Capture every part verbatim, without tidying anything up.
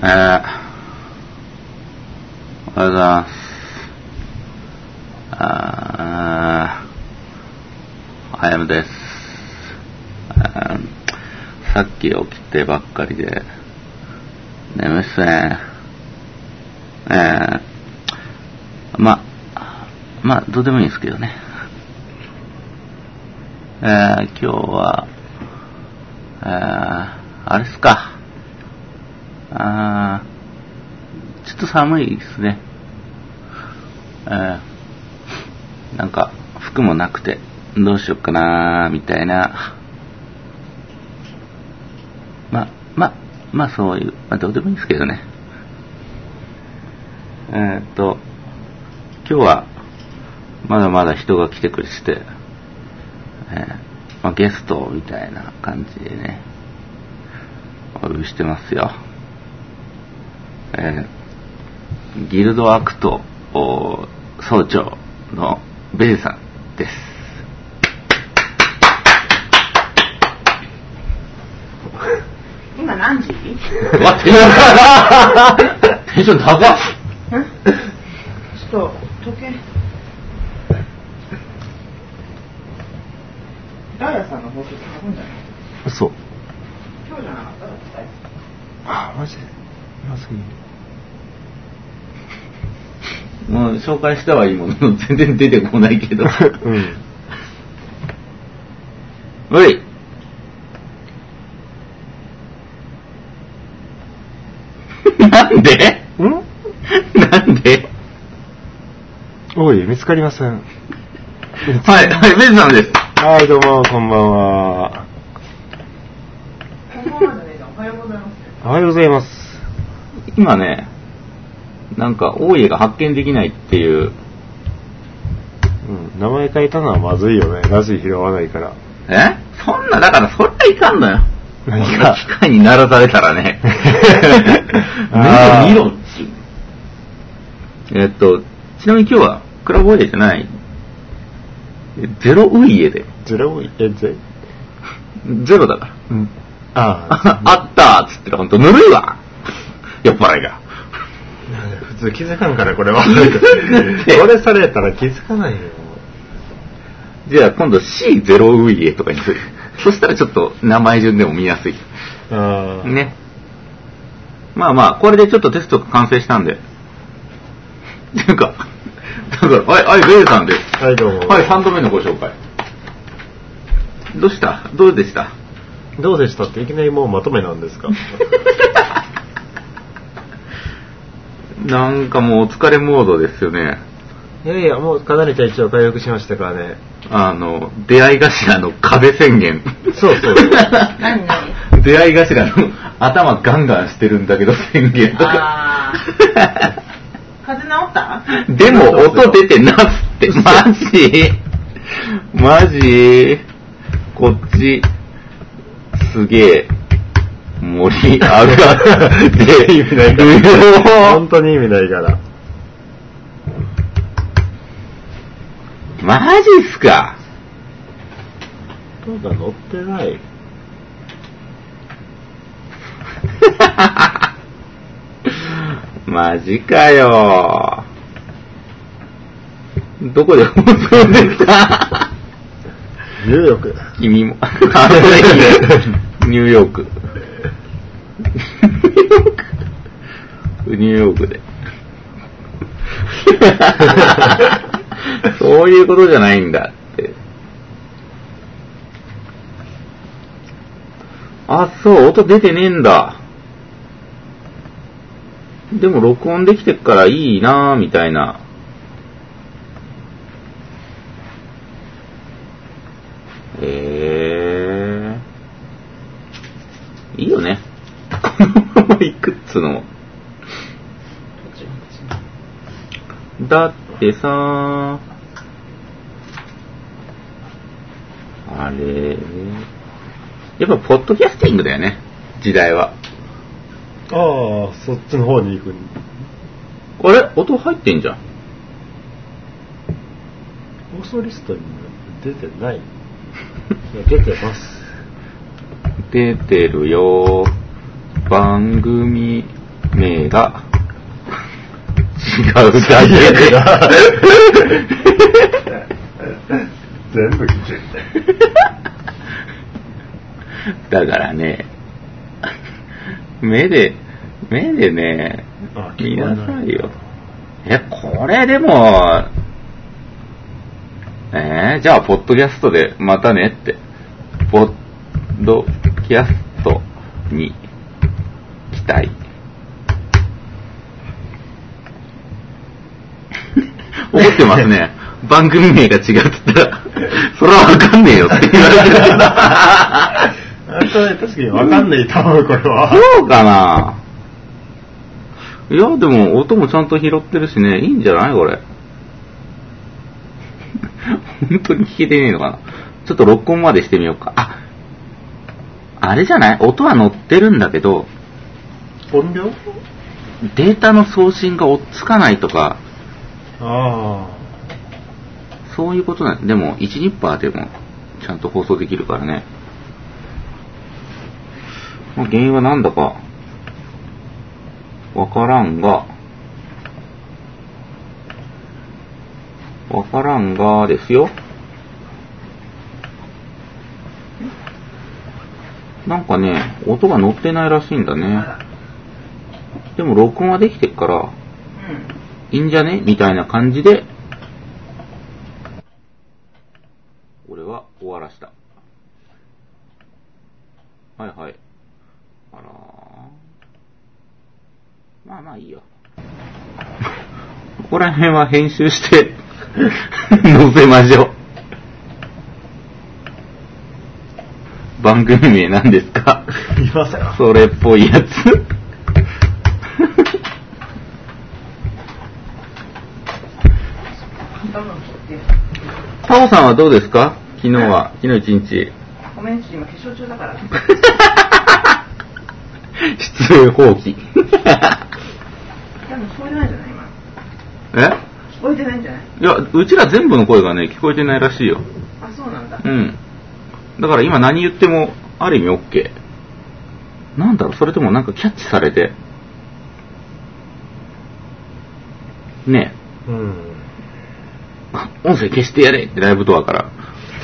えー、おはようございます。あー、はやむです。あさっき起きてばっかりで眠いっすね。えー、ま、まあどうでもいいんですけどね。えー、今日は、えー、あれっすか。あー、ちょっと寒いですね。えー、なんか服もなくてどうしよっかなーみたいな。ま、ま、まあそういう、まあどうでもいいんですけどね。えーっと、今日はまだまだ人が来てくれてて、えーまあ、ゲストみたいな感じでね、お呼びしてますよ。えー、ギルドアクト総長のベイさんです。 今何時？ わテンション高っ。 ちょっと時計。ダイヤさんの放送聞くんじゃない？ そう。 今日じゃなかったら伝え。 あ、マジでまずい。 もう紹介したはいいものの全然出てこないけど。うん。おい。なんで？ ん？ なんで？ おい、見つかりません。 はい、はい、ベイさんです。 はい、どうも、こんばんは。 こんばんはじゃねえじゃん。おはようございます。 おはようございます。 今ね、なんか大家が発見できないっていう。 うん、名前変えたのはまずいよね。ラジ拾わないから。 え？そんな、だからそれはいかんのよ。 何か機械に鳴らされたらね。目で見ろっちゅう。えっと、ちなみに今日はクラブオイエじゃない。ゼロウイエで。 ゼロえゼゼロだから。 うん。ああ、あったーっつってる。ほんとぬるいわ。酔っ払いが。 普通気づかんからこれは。これされたら気づかないよ。 じゃあ今度 シーゼロ ウイエとかにする。そしたらちょっと名前順でも見やすい。 ああ。 ね。まあまあ、これでちょっとテストが完成したんで。っていうか、だから、はい、はい、ベイさんです。 はい、どうも。 はい、さんどめのご紹介。どうした？どうでした？ どうでしたっていきなりもうまとめなんですか？ なんかもうお疲れモードですよね。 いやいや、もうかなり体調回復しましたからね。 あの、出会い頭の壁宣言。 そうそう。 何何？ 出会い頭の頭ガンガンしてるんだけど宣言とか。 あー。風邪治った？ でも音出てなすって。マジマジこっち、すげえ、盛り上がって意味ないから。本当に意味ないから。 マジっすか？ 音が乗ってない。 マジかよ。どこで放送ですか？ ニューヨーク。 君も。あのニューヨーク。ニューヨークで。そういうことじゃないんだって。あ、そう、音出てねえんだ。でも録音できてっからいいなぁ、みたいな。へー。いいよね。このまま行くっつうのも。だってさ、あれ、やっぱポッドキャスティングだよね、時代は。 ああ、そっちの方に行く。 あれ音入ってんじゃん。 放送リストに出てない。いや出てます。 出てるよ。番組名が違うだけで全部聞いてるだからね、目で目でね見なさいよ。え、これでもえー、じゃあポッドキャストでまたねって、ポッドキャストに期待怒ってますね。番組名が違うって言ったらそれはわかんねえよって言われてるあんたね、確かにわかんないと思う、これは。 そうかな。いやでも音もちゃんと拾ってるしね、いいんじゃないこれ。本当に聞けてねえのかな。ちょっと録音までしてみようか。あ、あれじゃない？音は乗ってるんだけど、 音量？ データの送信が追っつかないとか、 ああ。 そういうことなんです。でもいちニッパーでもちゃんと放送できるからね。まあ、原因はなんだかわからんが、わからんがですよ。なんかね、音が乗ってないらしいんだね。でも録音はできてっから、いいんじゃねみたいな感じで、俺は終わらした。はいはい。あらー。まあまあいいよ。ここら辺は編集して載せましょう。番組名なんですか？ 言いません。 それっぽいやつ。タオさんはどうですか？昨日は、昨日一日。 ごめん、ちょっと今化粧中だから。 失礼放棄。 多分聞こえてないんじゃない今。 え？ 聞こえてないんじゃない？ いや、うちら全部の声がね、聞こえてないらしいよ。 あ、そうなんだ。 うん。だから今何言っても、ある意味 OK。なんだろう、それともなんかキャッチされて。ねえ。うん。 音声消してやれってライブドアから。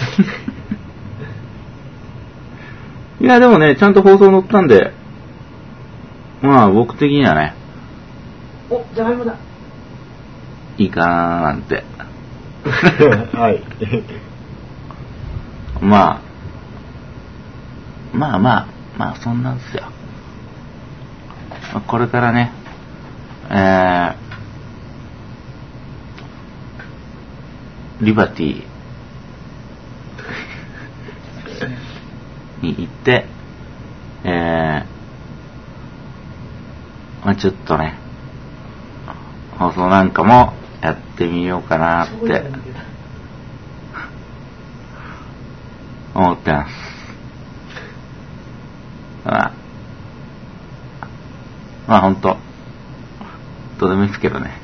いや、でもね、ちゃんと放送載ったんで、まあ僕的にはね、 お、じゃがいもだ。 いいかなーなんて。 はい。 まあ、まあまあ、まあそんなんですよ。これからね、えー、リバティに行って、えー、まあちょっとね、放送なんかもやってみようかなって思ってます。まあ、まあほんと、どうでもいいですけどね。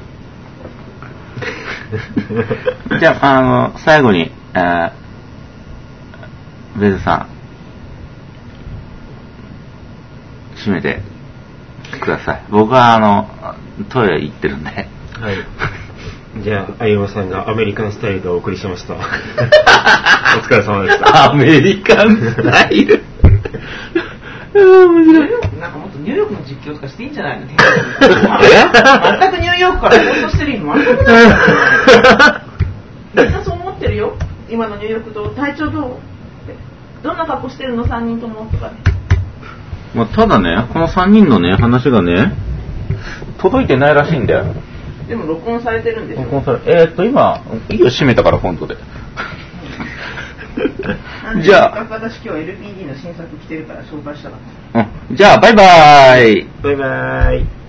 じゃあ、あの、最後に、えー、ベズさん、締めてください。僕はあの、トイレ行ってるんで。はい。 じゃあ、相葉さんがアメリカンスタイルでお送りしました。お疲れ様でした。 アメリカンスタイル面白い。 なんかもっとニューヨークの実況とかしていいんじゃないの？全くニューヨークから放送してる意味全くない。みんなそう思ってるよ。今のニューヨークと体調どう？どんな格好してるのさんにんともとかね。 まあ、ただね、このさんにんのね、話がね、届いてないらしいんだよ。 でも録音されてるんでしょ。 録音され、えー、っと今、いいよ、閉めたからフォントで。じゃあ、 私今日 エルピーディー の新作着てるから紹介したかった。 うん、じゃあバイバーイ。 バイバーイ。